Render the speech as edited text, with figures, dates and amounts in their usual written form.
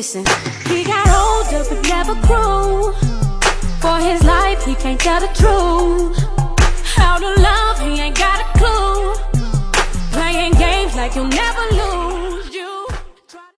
Listen, he got older but never grew. For his life, he can't tell the truth. How to love, he ain't got a clue. Playing games like you'll never lose.